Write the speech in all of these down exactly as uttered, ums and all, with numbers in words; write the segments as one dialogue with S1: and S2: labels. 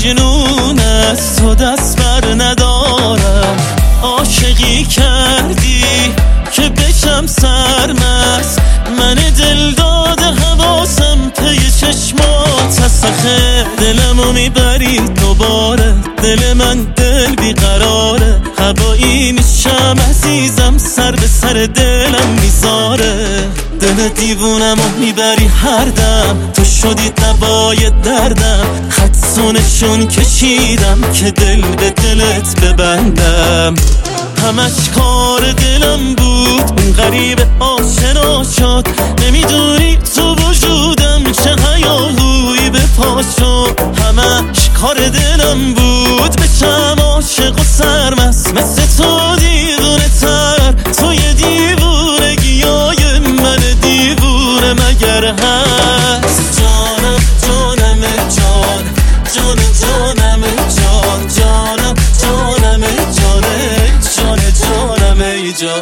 S1: مجنون از تو دست بر ندارم. عاشقی کردی که بشم سرمست، من دل داده حواسم پی چشمات هست. آخه دلمو میبری دوباره، دل من دل بیقراره. هوایی میشم عزیزم، سر به سر دلم میذاره. دل دیوونمو میبری هر دم، تو شدی دوای دردم. خطسونشون کشیدم که دل به دلت ببندم. همش کار دلم بود، اون غریب آشنا شد. نمیدونی تو وجودم چه هیاهویی به پا شد. همش کار دلم بود، بشم عاشق و سرمست مثل تو دیوونه تر. توی دیوونگیای من دیوونه مگر هست؟ جانم جانم جان، جان جانم جان، جانم جانم جانه، جان جانم ای جان.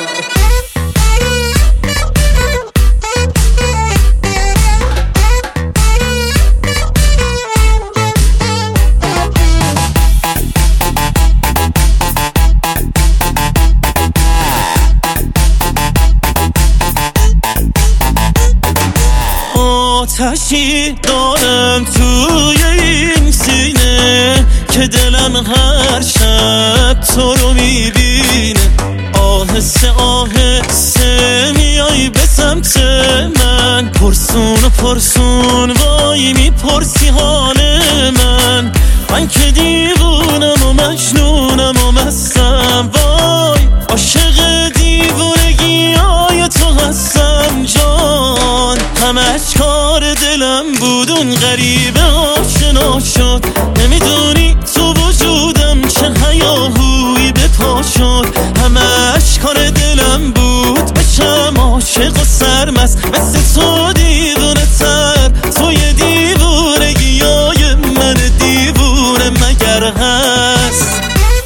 S1: آتشی دارم توی این سینه که دلم هر شب تو رو میبینه. آهسته آهسته میای به سمت من، پرسون و پرسون وای میپرسی حال من. من که دیوونم و مجنونم و مستم، وای عاشق دیوونگی های تو هستم جان. همش کار دلم بود، اون غریبه آشنا شد. نمیدونی تو وجودم چه هیاهویی به پا شد. همش کار دلم بود، بشم عاشق و سرمست مثل تو دیوونه تر. توی دیوونگیای من دیوونه مگر هست؟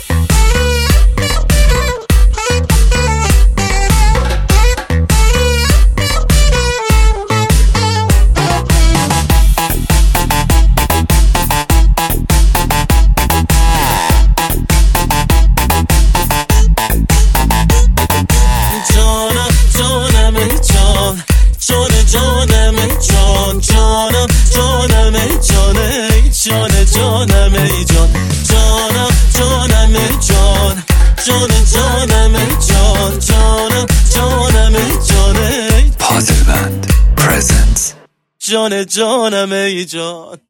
S1: جانم جانم جانه، جان جانم ای جان. جانم جانم جان، جان جانم جان، جانم جانم جانه.
S2: پازل بند پرزنتس.
S1: جان جانم ای جان.